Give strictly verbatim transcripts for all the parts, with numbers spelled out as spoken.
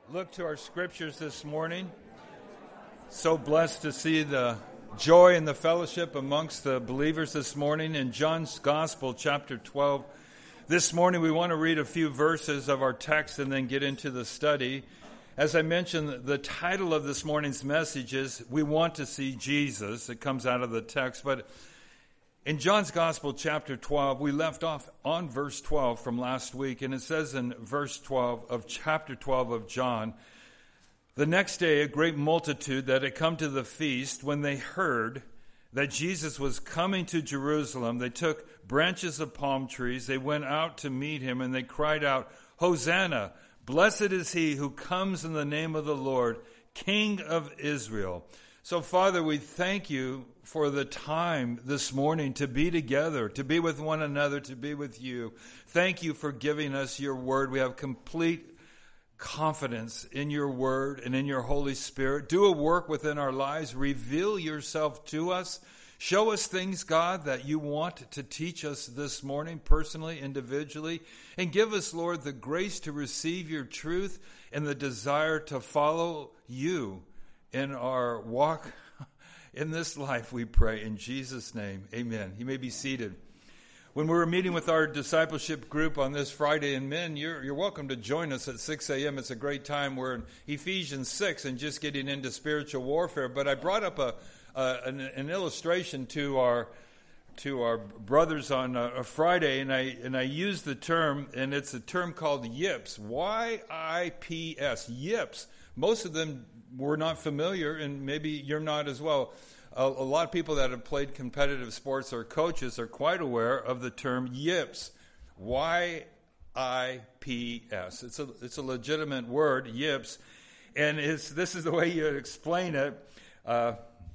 Look to our scriptures this morning. So blessed to see the joy and the fellowship amongst the believers this morning in John's Gospel, chapter twelve. This morning we want to read a few verses of our text and then get into the study. As I mentioned, the title of this morning's message is We Want to See Jesus. It comes out of the text, but in John's Gospel, chapter twelve, we left off on verse twelve from last week, and it says in verse twelve of chapter twelve of John, "The next day a great multitude that had come to the feast, when they heard that Jesus was coming to Jerusalem, they took branches of palm trees, they went out to meet him, and they cried out, 'Hosanna! Blessed is he who comes in the name of the Lord, King of Israel.'" So, Father, we thank you for the time this morning to be together, to be with one another, to be with you. Thank you for giving us your word. We have complete confidence in your word and in your Holy Spirit. Do a work within our lives. Reveal yourself to us. Show us things, God, that you want to teach us this morning, personally, individually. And give us, Lord, the grace to receive your truth and the desire to follow you in our walk in this life, we pray in Jesus' name. Amen. You may be seated. When we were meeting with our discipleship group on this Friday, and men, you're, you're welcome to join us at six a.m. It's a great time. We're in Ephesians six and just getting into spiritual warfare. But I brought up a, a an, an illustration to our to our brothers on a, a Friday, and I and I used the term, and it's a term called yips, Y I P S, yips. Most of them were not familiar, and maybe you're not as well. A, a lot of people that have played competitive sports or coaches are quite aware of the term yips, Y I P S. It's a it's a legitimate word, yips, and it's this is the way you explain it, uh,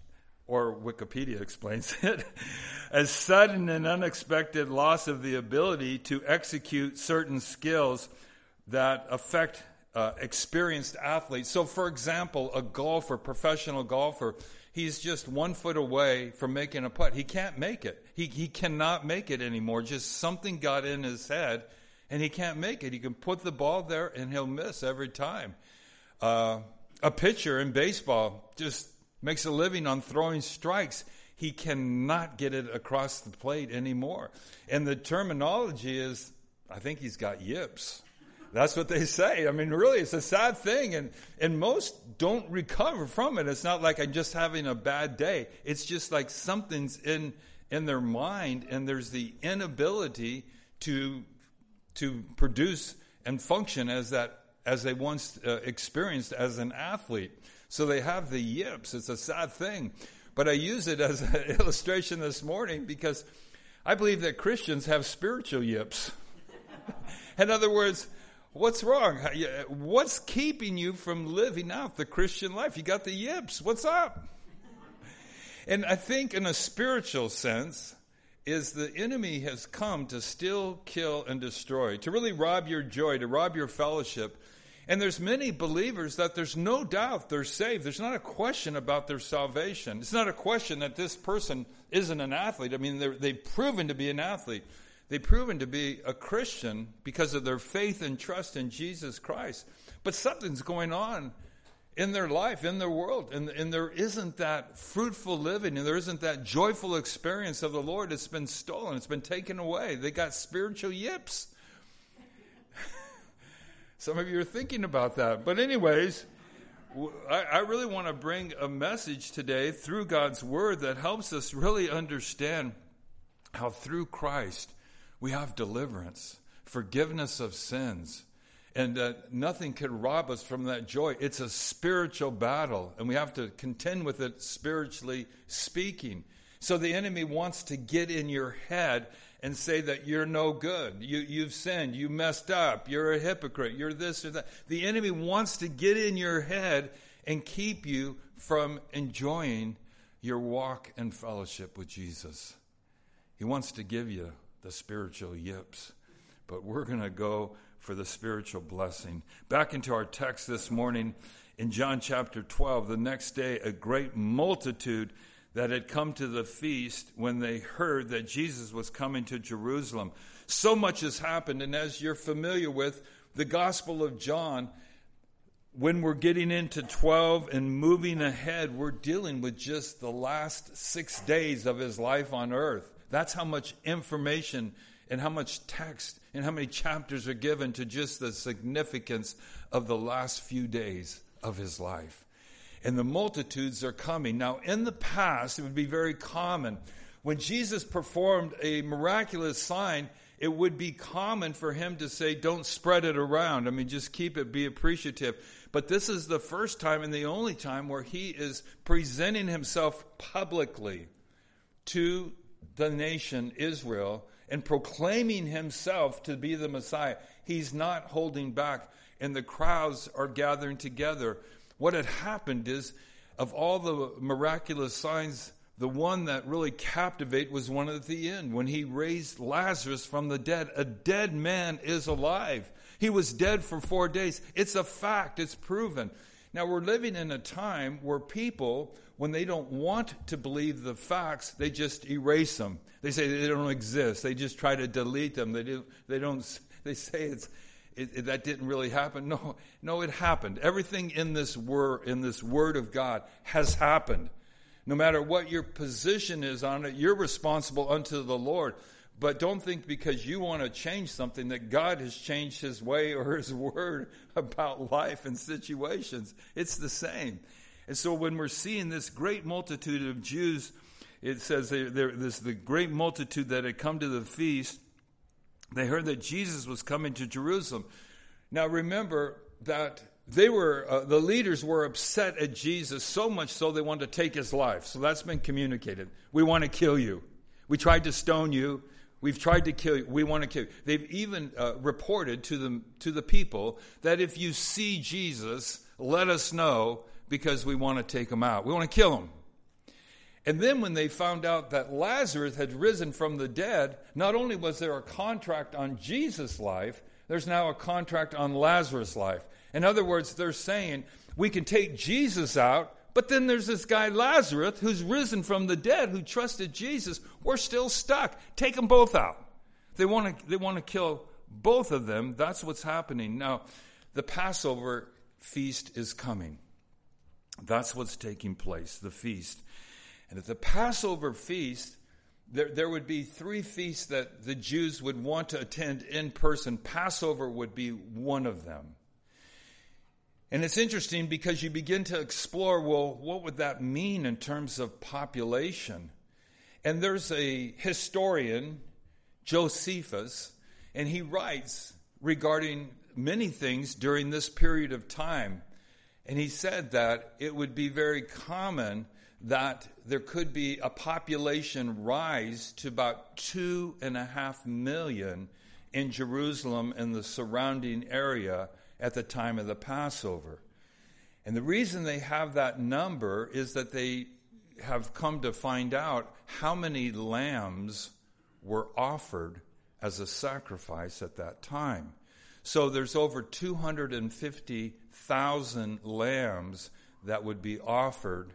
or Wikipedia explains it, as sudden and unexpected loss of the ability to execute certain skills that affect Uh, experienced athletes. So, for example, a golfer, professional golfer, he's just one foot away from making a putt. He can't make it. He he cannot make it anymore. Just something got in his head, and he can't make it. He can put the ball there, and he'll miss every time. Uh, a pitcher in baseball just makes a living on throwing strikes. He cannot get it across the plate anymore. And the terminology is, I think he's got yips. That's what they say. I mean, really, it's a sad thing, and, and most don't recover from it. It's not like I'm just having a bad day. It's just like something's in in their mind, and there's the inability to to produce and function as that as they once uh, experienced as an athlete. So they have the yips. It's a sad thing, but I use it as an illustration this morning because I believe that Christians have spiritual yips. In other words, what's wrong? What's keeping you from living out the Christian life? You got the yips. What's up? And I think in a spiritual sense is the enemy has come to steal, kill, and destroy, to really rob your joy, to rob your fellowship. And there's many believers that there's no doubt they're saved. There's not a question about their salvation. It's not a question that this person isn't an athlete. I mean, they've proven to be an athlete. They've proven to be a Christian because of their faith and trust in Jesus Christ. But something's going on in their life, in their world, and, and there isn't that fruitful living, and there isn't that joyful experience of the Lord. It's been stolen. It's been taken away. They got spiritual yips. Some of you are thinking about that. But anyways, I, I really want to bring a message today through God's Word that helps us really understand how through Christ we have deliverance, forgiveness of sins, and uh, nothing can rob us from that joy. It's a spiritual battle, and we have to contend with it spiritually speaking. So the enemy wants to get in your head and say that you're no good. You, you've sinned. You messed up. You're a hypocrite. You're this or that. The enemy wants to get in your head and keep you from enjoying your walk and fellowship with Jesus. He wants to give you the spiritual yips, but we're going to go for the spiritual blessing. Back into our text this morning in John chapter twelve, the next day a great multitude that had come to the feast when they heard that Jesus was coming to Jerusalem. So much has happened, and as you're familiar with the Gospel of John, when we're getting into twelve and moving ahead, we're dealing with just the last six days of his life on earth. That's how much information and how much text and how many chapters are given to just the significance of the last few days of his life. And the multitudes are coming. Now, in the past, it would be very common. When Jesus performed a miraculous sign, it would be common for him to say, don't spread it around. I mean, just keep it, be appreciative. But this is the first time and the only time where he is presenting himself publicly to the nation Israel and proclaiming himself to be the Messiah. He's not holding back, and the crowds are gathering together. What had happened is, of all the miraculous signs, the one that really captivated was one at the end, when he raised Lazarus from the dead. A dead man is alive. He was dead for four days. It's a fact. It's proven. Now, we're living in a time where people, when they don't want to believe the facts, they just erase them. They say they don't exist. They just try to delete them. They do. They don't. They say it's it, it, that didn't really happen. No, no, it happened. Everything in this word, in this word of God, has happened. No matter what your position is on it, you're responsible unto the Lord. But don't think because you want to change something that God has changed his way or his word about life and situations. It's the same. And so when we're seeing this great multitude of Jews, it says there, there, this the great multitude that had come to the feast, they heard that Jesus was coming to Jerusalem. Now remember that They were, uh, the leaders were upset at Jesus so much so they wanted to take his life. So that's been communicated. We want to kill you. We tried to stone you. We've tried to kill you. We want to kill you. They've even uh, reported to the, to the people that if you see Jesus, let us know because we want to take him out. We want to kill him. And then when they found out that Lazarus had risen from the dead, not only was there a contract on Jesus' life, there's now a contract on Lazarus' life. In other words, they're saying, we can take Jesus out, but then there's this guy Lazarus who's risen from the dead, who trusted Jesus. We're still stuck. Take them both out. They want to, they want to kill both of them. That's what's happening. Now, the Passover feast is coming. That's what's taking place, the feast. And at the Passover feast, there, there would be three feasts that the Jews would want to attend in person. Passover would be one of them. And it's interesting because you begin to explore, well, what would that mean in terms of population? And there's a historian, Josephus, and he writes regarding many things during this period of time. And he said that it would be very common that there could be a population rise to about two and a half million in Jerusalem and the surrounding area at the time of the Passover. And the reason they have that number is that they have come to find out how many lambs were offered as a sacrifice at that time. So there's over two hundred fifty thousand lambs that would be offered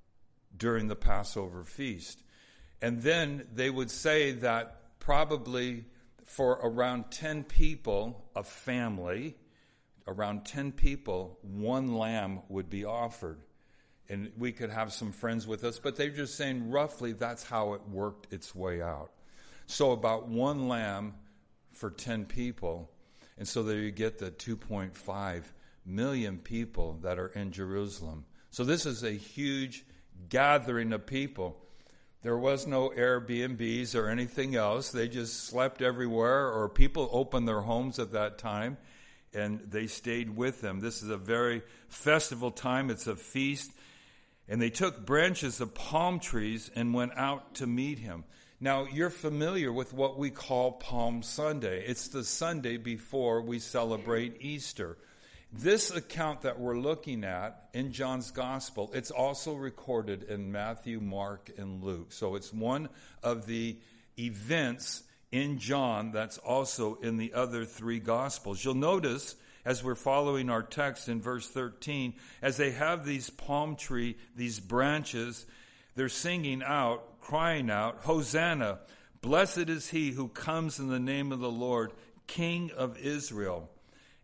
during the Passover feast. And then they would say that probably for around ten people, a family, around ten people, one lamb would be offered. And we could have some friends with us, but they're just saying roughly that's how it worked its way out. So about one lamb for ten people. And so there you get the two point five million people that are in Jerusalem. So this is a huge gathering of people. There was no Airbnbs or anything else. They just slept everywhere, or people opened their homes at that time, and they stayed with them. This is a very festival time. It's a feast. And they took branches of palm trees and went out to meet him. Now, you're familiar with what we call Palm Sunday. It's the Sunday before we celebrate Easter. This account that we're looking at in John's Gospel, it's also recorded in Matthew, Mark, and Luke. So it's one of the events in John that's also in the other three Gospels. You'll notice, as we're following our text in verse thirteen, as they have these palm tree, these branches, they're singing out, crying out, Hosanna, blessed is he who comes in the name of the Lord, King of Israel.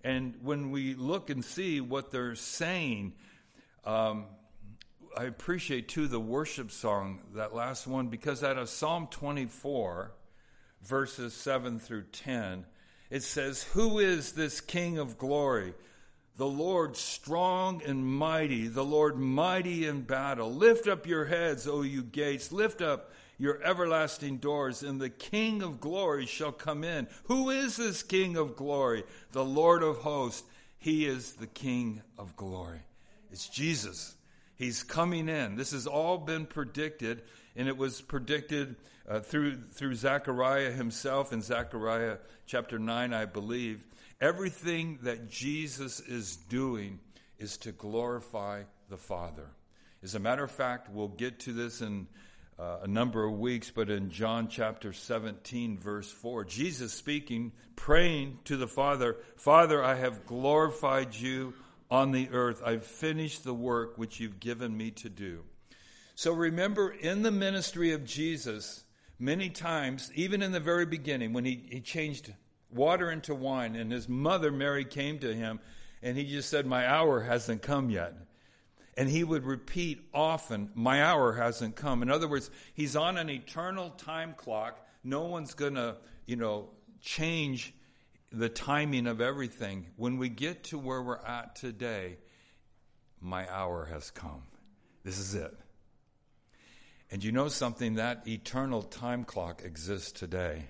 And when we look and see what they're saying, um, I appreciate, too, the worship song, that last one, because out of Psalm twenty-four, verses seven through ten, it says, "Who is this King of glory? The Lord strong and mighty, the Lord mighty in battle. Lift up your heads, O you gates. Lift up your everlasting doors, and the King of glory shall come in." Who is this King of glory? The Lord of hosts. He is the King of glory. It's Jesus. He's coming in. This has all been predicted, and it was predicted uh, through through Zechariah himself in Zechariah chapter nine, I believe. Everything that Jesus is doing is to glorify the Father. As a matter of fact, we'll get to this in uh, a number of weeks, but in John chapter seventeen, verse four, Jesus speaking, praying to the Father, "Father, I have glorified you on the earth. I've finished the work which you've given me to do." So remember, in the ministry of Jesus, many times, even in the very beginning, when he, he changed water into wine, and his mother Mary came to him, and he just said, "My hour hasn't come yet." And he would repeat often, "My hour hasn't come." In other words, he's on an eternal time clock. No one's going to, you know, change the timing of everything. When we get to where we're at today, my hour has come. This is it. And you know something? That eternal time clock exists today.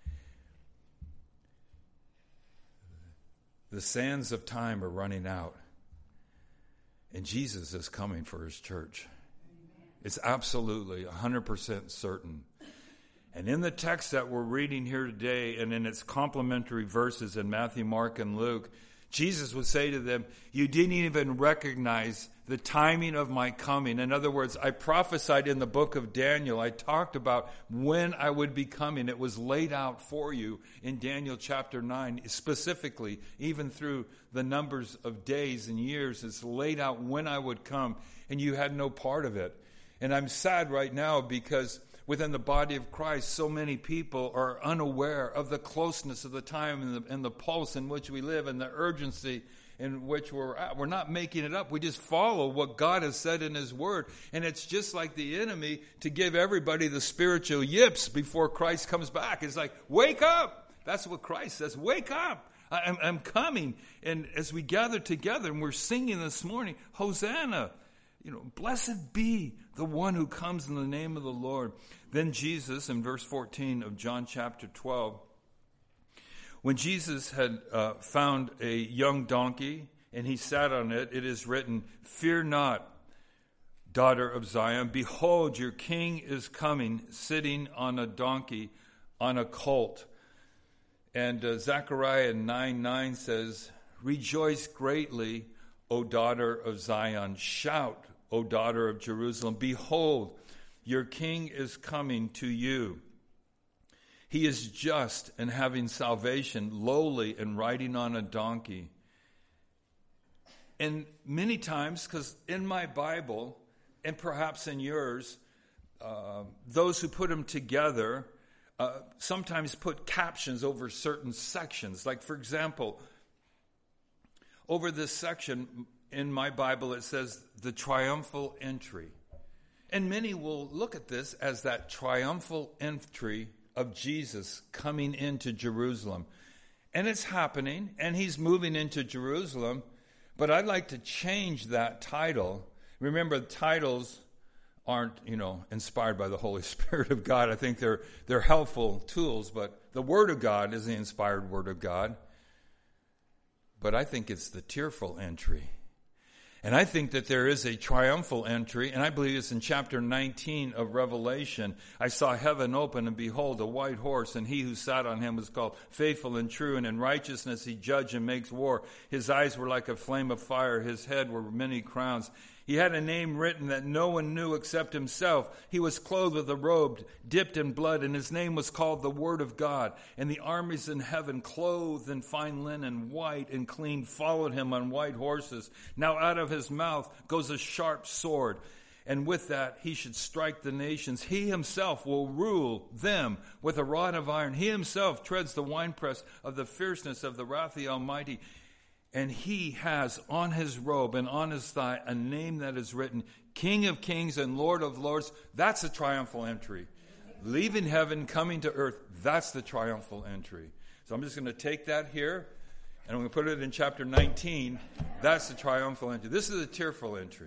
The sands of time are running out, and Jesus is coming for his church. It's absolutely one hundred percent certain. And in the text that we're reading here today, and in its complementary verses in Matthew, Mark, and Luke, Jesus would say to them, "You didn't even recognize the timing of my coming." In other words, I prophesied in the book of Daniel. I talked about when I would be coming. It was laid out for you in Daniel chapter nine, specifically, even through the numbers of days and years. It's laid out when I would come, and you had no part of it. And I'm sad right now because within the body of Christ, so many people are unaware of the closeness of the time and the, and the pulse in which we live and the urgency in which we're at. We're not making it up. We just follow what God has said in his word. And it's just like the enemy to give everybody the spiritual yips before Christ comes back. It's like, wake up. That's what Christ says. Wake up. I'm, I'm coming. And as we gather together and we're singing this morning, Hosanna, you know, blessed be the one who comes in the name of the Lord. Then Jesus, in verse fourteen of John chapter twelve, when Jesus had uh, found a young donkey and he sat on it, it is written, "Fear not, daughter of Zion. Behold, your king is coming, sitting on a donkey, on a colt." And uh, Zechariah nine nine says, "Rejoice greatly, O daughter of Zion. Shout, O daughter of Jerusalem. Behold, your king is coming to you. He is just and having salvation, lowly and riding on a donkey." And many times, because in my Bible, and perhaps in yours, uh, those who put them together uh, sometimes put captions over certain sections. Like, for example, over this section in my Bible, it says the triumphal entry. And many will look at this as that triumphal entry of Jesus coming into Jerusalem. And it's happening, and he's moving into Jerusalem. But I'd like to change that title. Remember, titles aren't, you know, inspired by the Holy Spirit of God. I think they're they're helpful tools, but the Word of God is the inspired Word of God. But I think it's the tearful entry. And I think that there is a triumphal entry, and I believe it's in chapter nineteen of Revelation. "I saw heaven open, and behold, a white horse, and he who sat on him was called Faithful and True, and in righteousness he judged and makes war. His eyes were like a flame of fire, his head were many crowns. He had a name written that no one knew except himself. He was clothed with a robe dipped in blood, and his name was called the Word of God. And the armies in heaven, clothed in fine linen, white and clean, followed him on white horses. Now out of his mouth goes a sharp sword, and with that he should strike the nations. He himself will rule them with a rod of iron. He himself treads the winepress of the fierceness of the wrath of the Almighty. And he has on his robe and on his thigh a name that is written, King of Kings and Lord of Lords. That's a triumphal entry. Leaving heaven, coming to earth, that's the triumphal entry. So I'm just going to take that here, and I'm going to put it in chapter nineteen. That's the triumphal entry. This is a tearful entry.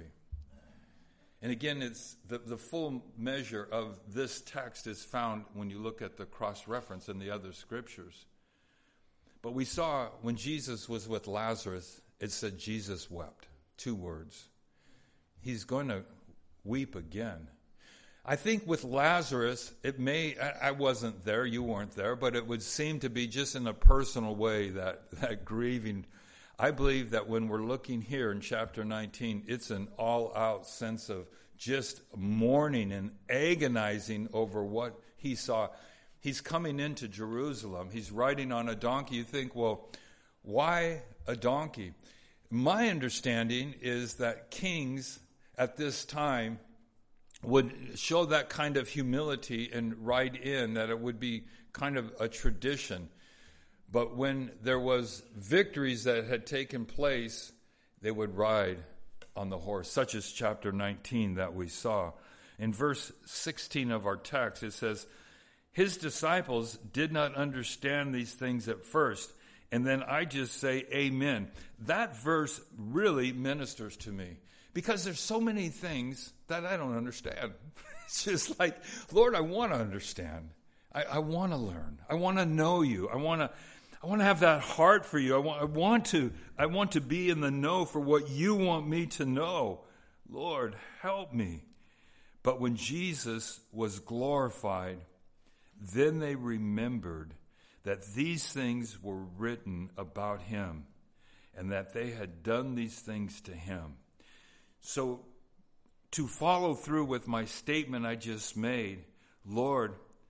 And again, it's the, the full measure of this text is found when you look at the cross-reference in the other scriptures. But we saw when Jesus was with Lazarus, it said Jesus wept. Two words. He's going to weep again. I think with Lazarus, it may, I, I wasn't there, you weren't there, but it would seem to be just in a personal way that, that grieving. I believe that when we're looking here in chapter nineteen, it's an all-out sense of just mourning and agonizing over what he saw. He's coming into Jerusalem. He's riding on a donkey. You think, well, why a donkey? My understanding is that kings at this time would show that kind of humility and ride in, that it would be kind of a tradition. But when there was victories that had taken place, they would ride on the horse, such as chapter nineteen that we saw. In verse sixteen of our text, it says, his disciples did not understand these things at first. And then I just say amen. That verse really ministers to me because there's so many things that I don't understand. It's just like, Lord, I want to understand. I, I want to learn. I want to know you. I want to I want to have that heart for you. I want, I want to I want to be in the know for what you want me to know. Lord, help me. But when Jesus was glorified, then they remembered that these things were written about him and that they had done these things to him. So to follow through with my statement I just made, Lord,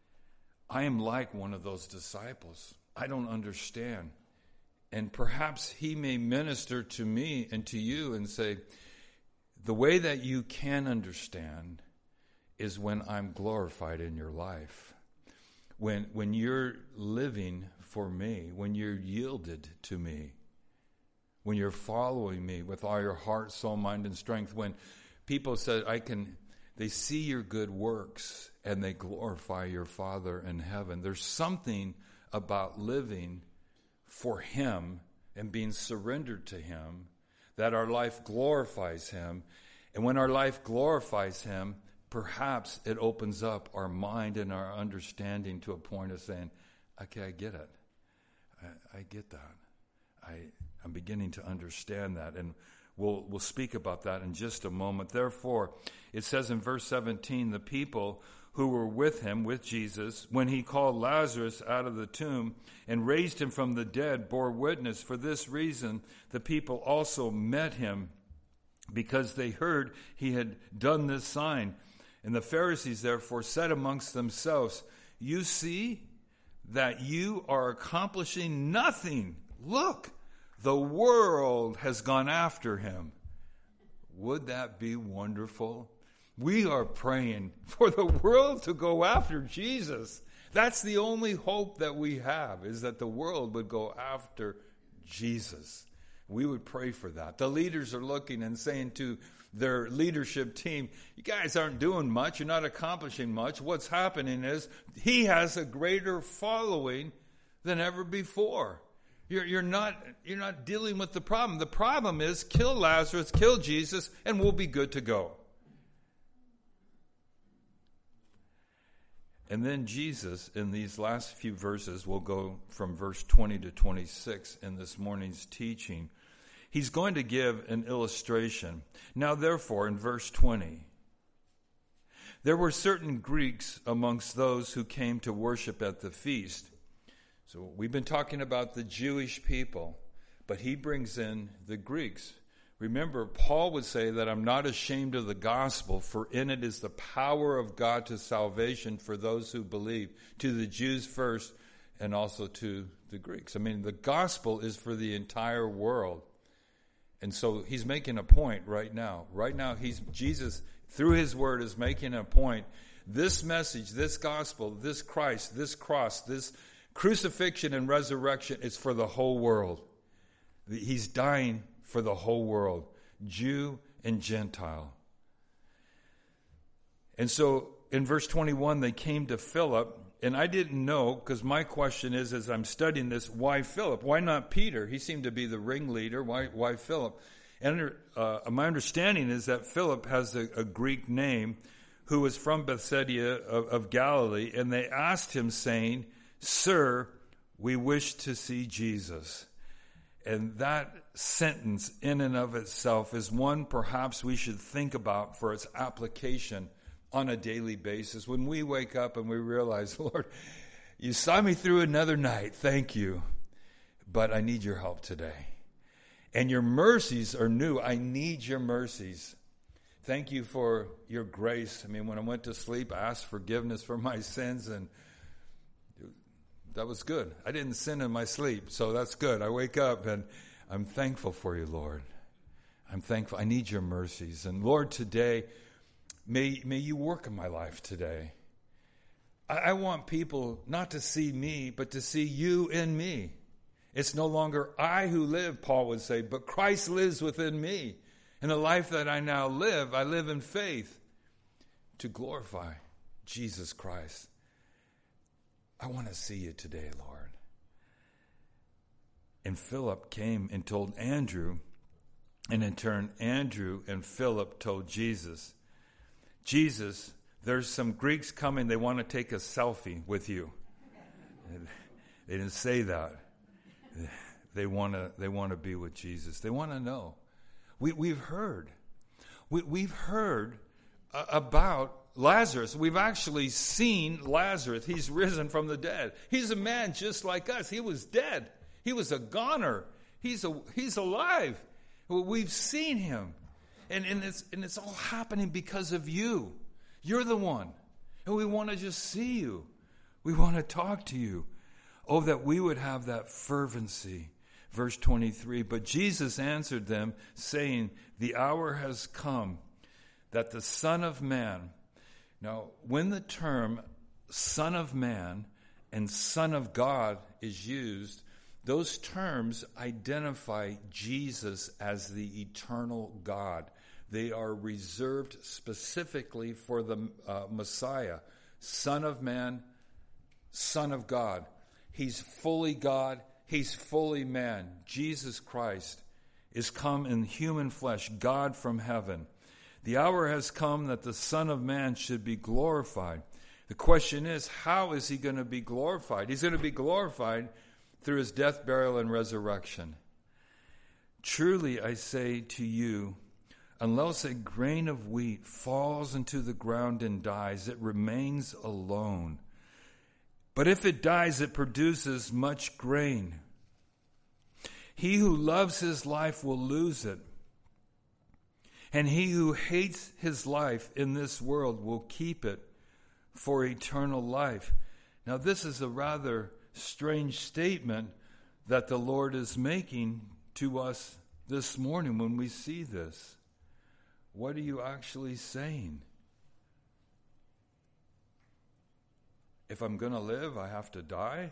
I am like one of those disciples. I don't understand. And perhaps he may minister to me and to you and say, the way that you can understand is when I'm glorified in your life. When when you're living for me, when you're yielded to me, when you're following me with all your heart, soul, mind, and strength, when people said, I can, they see your good works and they glorify your Father in heaven. There's something about living for him and being surrendered to him that our life glorifies him. And when our life glorifies him, perhaps it opens up our mind and our understanding to a point of saying, okay, I get it. I, I get that. I, I'm beginning to understand that. And we'll, we'll speak about that in just a moment. Therefore, it says in verse seventeen, the people who were with him, with Jesus, when he called Lazarus out of the tomb and raised him from the dead, bore witness. For this reason, the people also met him, because they heard he had done this sign. And the Pharisees therefore said amongst themselves, you see that you are accomplishing nothing. Look, the world has gone after him. Would that be wonderful? We are praying for the world to go after Jesus. That's the only hope that we have, is that the world would go after Jesus. We would pray for that. The leaders are looking and saying to their leadership team, you guys aren't doing much. You're not accomplishing much. What's happening is he has a greater following than ever before. You're, you're not, you're not dealing with the problem. The problem is kill Lazarus, kill Jesus, and we'll be good to go. And then Jesus, in these last few verses, we'll go from verse twenty to twenty-six in this morning's teaching. He's going to give an illustration. Now, therefore, in verse twenty, there were certain Greeks amongst those who came to worship at the feast. So we've been talking about the Jewish people, but he brings in the Greeks. Remember, Paul would say that I'm not ashamed of the gospel, for in it is the power of God to salvation for those who believe, to the Jews first and also to the Greeks. I mean, the gospel is for the entire world. And so he's making a point right now. Right now, he's Jesus, through his word, is making a point. This message, this gospel, this Christ, this cross, this crucifixion and resurrection is for the whole world. He's dying for the whole world, Jew and Gentile. And so in verse twenty-one, they came to Philip, and I didn't know, because my question is, as I'm studying this, why Philip? Why not Peter? He seemed to be the ringleader. Why, why Philip? And uh, my understanding is that Philip has a, a Greek name who was from Bethsaida of, of Galilee, and they asked him, saying, "Sir, we wish to see Jesus." And that sentence in and of itself is one perhaps we should think about for its application on a daily basis. When we wake up and we realize, Lord, you saw me through another night, thank you, but I need your help today. And your mercies are new. I need your mercies. Thank you for your grace. I mean, when I went to sleep, I asked forgiveness for my sins, and that was good. I didn't sin in my sleep, so that's good. I wake up, and I'm thankful for you, Lord. I'm thankful. I need your mercies. And Lord, today, may, may you work in my life today. I, I want people not to see me, but to see you in me. It's no longer I who live, Paul would say, but Christ lives within me. And the life that I now live, I live in faith to glorify Jesus Christ. I want to see you today, Lord. And Philip came and told Andrew, and in turn, Andrew and Philip told Jesus, Jesus, there's some Greeks coming, they want to take a selfie with you. They didn't say that. They want to, they want to be with Jesus. They want to know. We, we've heard. We, we've heard uh, about Lazarus. We've actually seen Lazarus. He's risen from the dead. He's a man just like us. He was dead. He was a goner. He's a, he's alive. We've seen him. And, and, it's, and it's all happening because of you. You're the one. And we want to just see you. We want to talk to you. Oh, that we would have that fervency. Verse twenty-three, but Jesus answered them, saying, the hour has come that the Son of Man. Now, when the term Son of Man and Son of God is used, those terms identify Jesus as the eternal God. They are reserved specifically for the uh, Messiah, Son of Man, Son of God. He's fully God. He's fully man. Jesus Christ is come in human flesh, God from heaven. The hour has come that the Son of Man should be glorified. The question is, how is he going to be glorified? He's going to be glorified through his death, burial, and resurrection. Truly, I say to you, unless a grain of wheat falls into the ground and dies, it remains alone. But if it dies, it produces much grain. He who loves his life will lose it. And he who hates his life in this world will keep it for eternal life. Now, this is a rather strange statement that the Lord is making to us this morning when we see this. What are you actually saying? If I'm going to live, I have to die?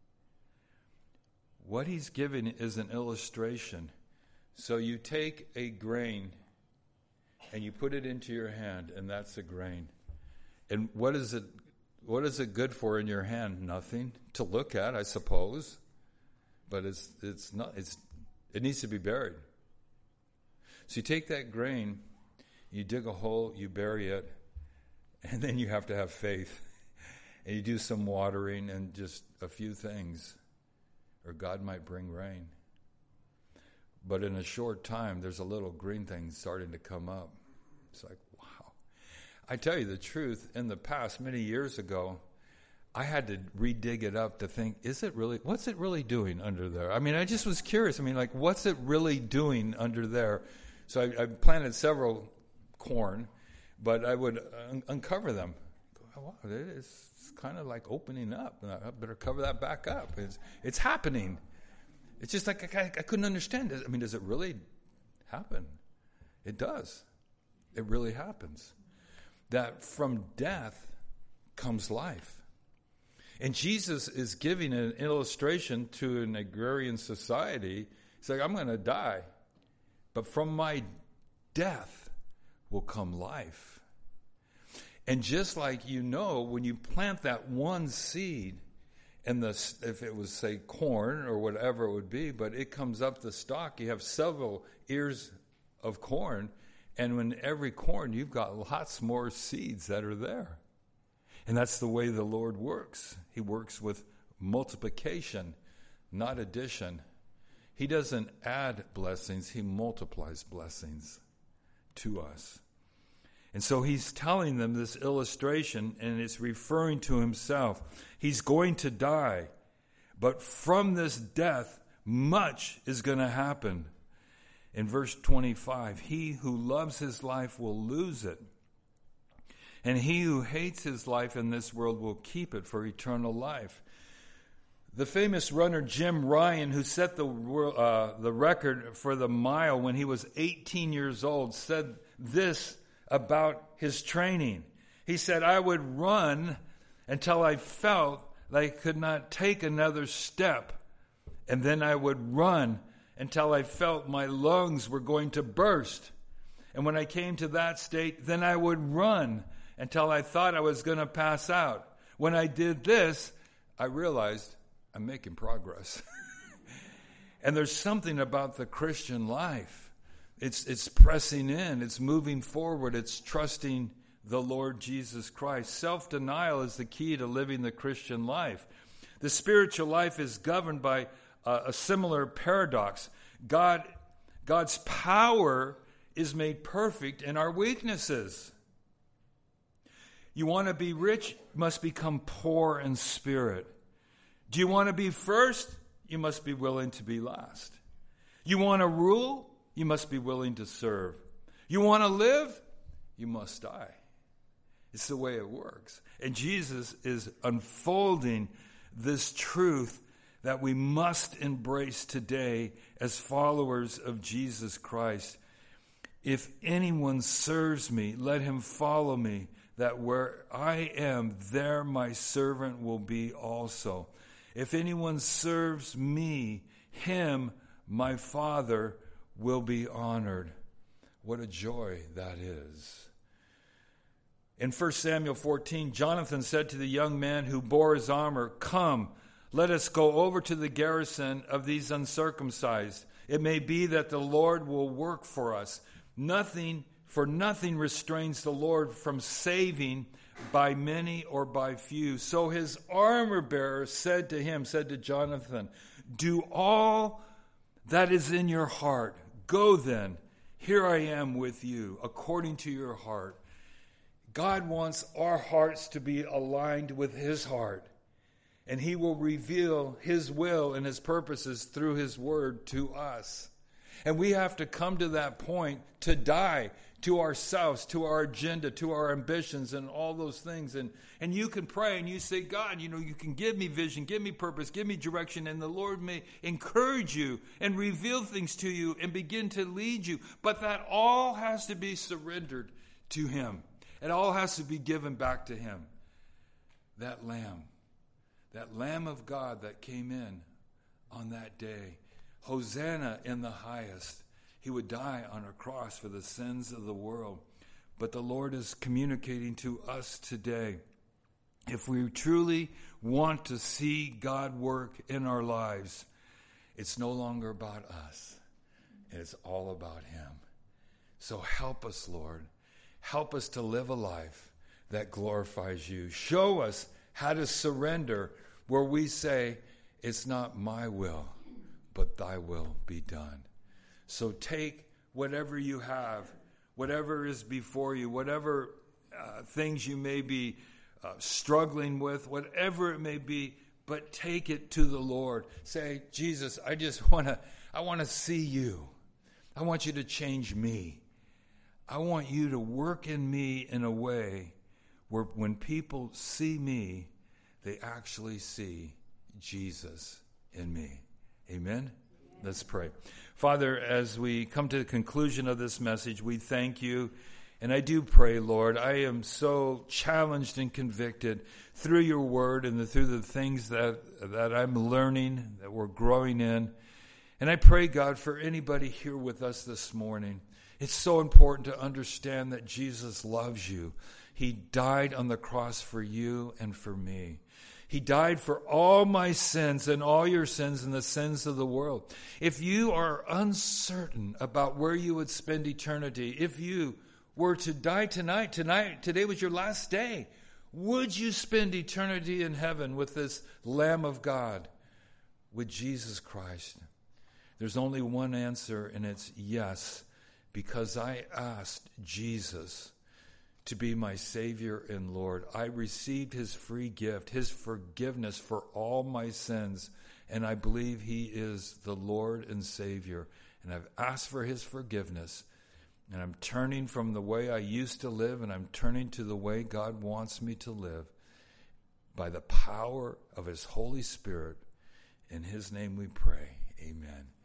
What he's giving is an illustration. So you take a grain and you put it into your hand, and that's a grain. And what is it, what is it good for in your hand? Nothing. To look at, I suppose. But it's it's not it's it needs to be buried. So you take that grain, you dig a hole, you bury it, and then you have to have faith. And you do some watering and just a few things, or God might bring rain. But in a short time, there's a little green thing starting to come up. It's like, wow. I tell you the truth, in the past, many years ago, I had to re-dig it up to think, is it really, what's it really doing under there? I mean, I just was curious. I mean, like, what's it really doing under there? So I, I planted several corn, but I would un- uncover them. Go, wow, it is. It's kind of like opening up. I better cover that back up. It's, it's happening. It's just like I, I couldn't understand it. I mean, does it really happen? It does. It really happens. That from death comes life. And Jesus is giving an illustration to an agrarian society He's like, I'm going to die. But from my death will come life. And just like you know, when you plant that one seed, and the if it was, say, corn or whatever it would be, but it comes up the stalk, you have several ears of corn, and in every corn you've got lots more seeds that are there. And that's the way the Lord works. He works with multiplication, not addition. He doesn't add blessings, he multiplies blessings to us. And so he's telling them this illustration, and it's referring to himself. He's going to die, but from this death, much is going to happen. In verse twenty-five, he who loves his life will lose it, and he who hates his life in this world will keep it for eternal life. The famous runner Jim Ryan, who set the uh, the record for the mile when he was eighteen years old, said this about his training. He said, I would run until I felt that I could not take another step, and then I would run until I felt my lungs were going to burst. And when I came to that state, then I would run until I thought I was going to pass out. When I did this, I realized I'm making progress. And there's something about the Christian life. It's it's pressing in, it's moving forward, it's trusting the Lord Jesus Christ. Self-denial is the key to living the Christian life. The spiritual life is governed by uh, a similar paradox. God, God's power is made perfect in our weaknesses. You want to be rich, you must become poor in spirit. Do you want to be first? You must be willing to be last. You want to rule? You must be willing to serve. You want to live? You must die. It's the way it works. And Jesus is unfolding this truth that we must embrace today as followers of Jesus Christ. If anyone serves me, let him follow me, that where I am, there my servant will be also. If anyone serves me, him my Father will be honored. What a joy that is. In First Samuel fourteen, Jonathan said to the young man who bore his armor, come, let us go over to the garrison of these uncircumcised. It may be that the Lord will work for us. Nothing, for nothing restrains the Lord from saving by many or by few. So his armor bearer said to him, said to Jonathan, do all that is in your heart. Go then, here I am with you, according to your heart. God wants our hearts to be aligned with his heart, and he will reveal his will and his purposes through his word to us. And we have to come to that point to die to ourselves, to our agenda, to our ambitions, and all those things. And, and you can pray and you say, God, you know, you can give me vision, give me purpose, give me direction, and the Lord may encourage you and reveal things to you and begin to lead you. But that all has to be surrendered to him. It all has to be given back to him. That lamb, that Lamb of God that came in on that day, Hosanna in the highest. He would die on a cross for the sins of the world. But the Lord is communicating to us today. If we truly want to see God work in our lives, it's no longer about us. It's all about him. So help us, Lord. Help us to live a life that glorifies you. Show us how to surrender where we say, it's not my will, but thy will be done. So take whatever you have, whatever is before you, whatever uh, things you may be uh, struggling with, whatever it may be, but take it to the Lord. Say, Jesus, I just want to, I want to see you. I want you to change me. I want you to work in me in a way where when people see me, they actually see Jesus in me. Amen? Let's pray. Father, as we come to the conclusion of this message, we thank you. And I do pray, Lord, I am so challenged and convicted through your word and the, through the things that, that I'm learning, that we're growing in. And I pray, God, for anybody here with us this morning, it's so important to understand that Jesus loves you. He died on the cross for you and for me. He died for all my sins and all your sins and the sins of the world. If you are uncertain about where you would spend eternity, if you were to die tonight, tonight, today was your last day, would you spend eternity in heaven with this Lamb of God, with Jesus Christ? There's only one answer, and it's yes, because I asked Jesus to be my Savior and Lord. I received his free gift, his forgiveness for all my sins, and I believe he is the Lord and Savior. And I've asked for his forgiveness, and I'm turning from the way I used to live, and I'm turning to the way God wants me to live by the power of his Holy Spirit. In his name we pray. Amen.